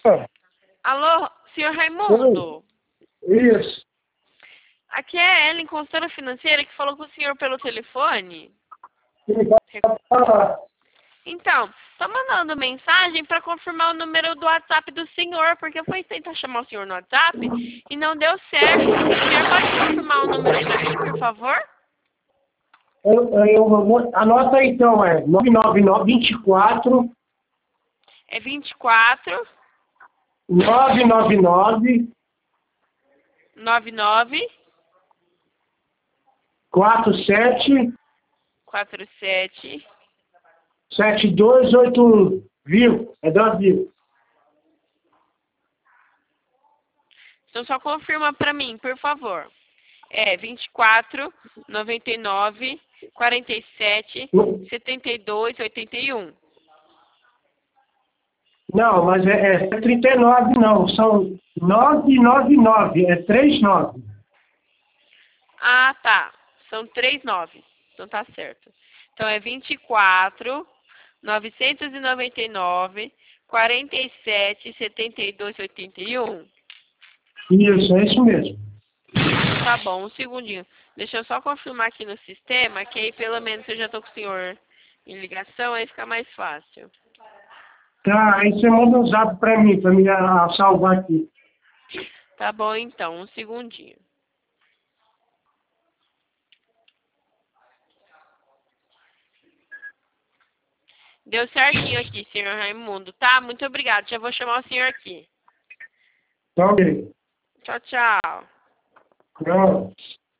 Ah, Alô, senhor Raimundo? isso. Aqui é a Ellen, consultora financeira, que falou com o senhor pelo telefone. Ele vai falar. Então, tô mandando mensagem para confirmar o número do WhatsApp do senhor, porque eu fui tentar chamar o senhor no WhatsApp e não deu certo. O senhor pode confirmar o número para mim, por favor? Anota aí, então, 999 É 24 999 99 47 47. 7281. Viu? É da Viu. Então só confirma para mim, por favor. É 24 99 47 72 81. Não, mas é 39 não. São 999. É 39. Ah, tá. São 39. Então tá certo. Então é 24 999 47 72 81. Isso, é isso mesmo. Tá bom, um segundinho. Deixa eu só confirmar aqui no sistema, que aí pelo menos eu já tô com o senhor em ligação, aí fica mais fácil. Tá, aí você manda um zap pra mim salvar aqui. Tá bom então, um segundinho. Deu certinho aqui, senhor Raimundo, tá? Muito obrigado. Já vou chamar o senhor aqui. Tá ok. Tchau, tchau. Não.